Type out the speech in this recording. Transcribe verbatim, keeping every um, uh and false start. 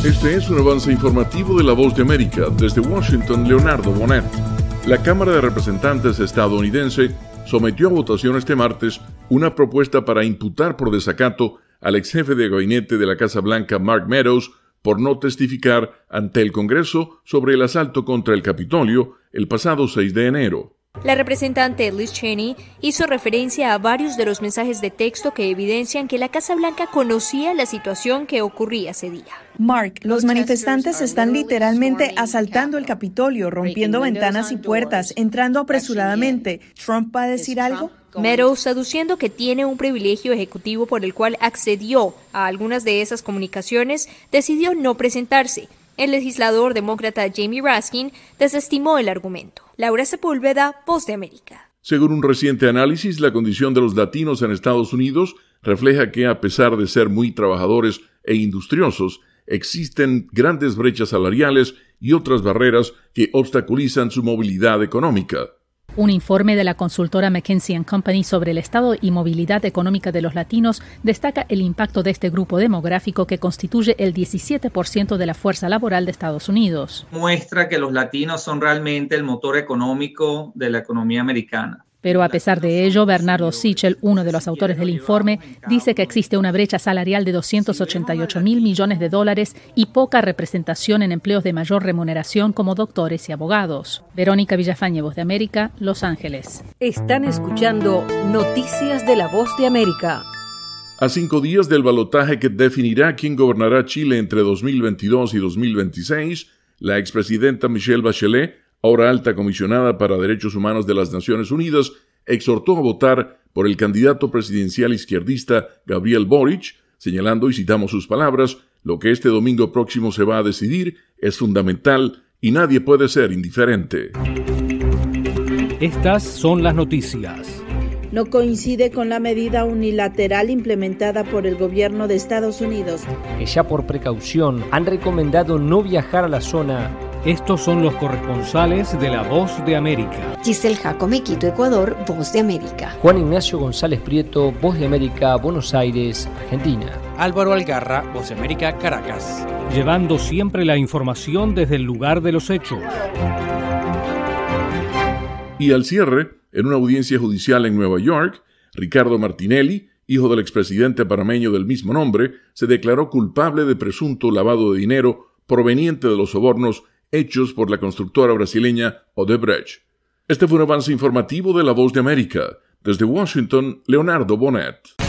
Este es un avance informativo de La Voz de América. Desde Washington, Leonardo Bonet. La Cámara de Representantes estadounidense sometió a votación este martes una propuesta para imputar por desacato al ex jefe de gabinete de la Casa Blanca, Mark Meadows, por no testificar ante el Congreso sobre el asalto contra el Capitolio el pasado seis de enero. La representante Liz Cheney hizo referencia a varios de los mensajes de texto que evidencian que la Casa Blanca conocía la situación que ocurría ese día. Mark, los manifestantes están literalmente asaltando el Capitolio, rompiendo ventanas y puertas, entrando apresuradamente. ¿Trump va a decir algo? Meadows, aduciendo que tiene un privilegio ejecutivo por el cual accedió a algunas de esas comunicaciones, decidió no presentarse. El legislador demócrata Jamie Raskin desestimó el argumento. Laura Sepúlveda, Voz de América. Según un reciente análisis, la condición de los latinos en Estados Unidos refleja que, a pesar de ser muy trabajadores e industriosos, existen grandes brechas salariales y otras barreras que obstaculizan su movilidad económica. Un informe de la consultora McKinsey and Company sobre el estado y movilidad económica de los latinos destaca el impacto de este grupo demográfico que constituye el diecisiete por ciento de la fuerza laboral de Estados Unidos. Muestra que los latinos son realmente el motor económico de la economía americana. Pero a pesar de ello, Bernardo Sichel, uno de los autores del informe, dice que existe una brecha salarial de doscientos ochenta y ocho mil millones de dólares y poca representación en empleos de mayor remuneración como doctores y abogados. Verónica Villafañe, Voz de América, Los Ángeles. Están escuchando Noticias de la Voz de América. A cinco días del balotaje que definirá quién gobernará Chile entre dos mil veintidós y dos mil veintiséis, la expresidenta Michelle Bachelet, ahora alta comisionada para Derechos Humanos de las Naciones Unidas, exhortó a votar por el candidato presidencial izquierdista Gabriel Boric, señalando, y citamos sus palabras, lo que este domingo próximo se va a decidir es fundamental y nadie puede ser indiferente. Estas son las noticias. No coincide con la medida unilateral implementada por el gobierno de Estados Unidos. Ya por precaución han recomendado no viajar a la zona. Estos son los corresponsales de La Voz de América. Giselle Jacome, Quito, Ecuador, Voz de América. Juan Ignacio González Prieto, Voz de América, Buenos Aires, Argentina. Álvaro Algarra, Voz de América, Caracas. Llevando siempre la información desde el lugar de los hechos. Y al cierre, en una audiencia judicial en Nueva York, Ricardo Martinelli, hijo del expresidente panameño del mismo nombre, se declaró culpable de presunto lavado de dinero proveniente de los sobornos hechos por la constructora brasileña Odebrecht. Este fue un avance informativo de La Voz de América. Desde Washington, Leonardo Bonet.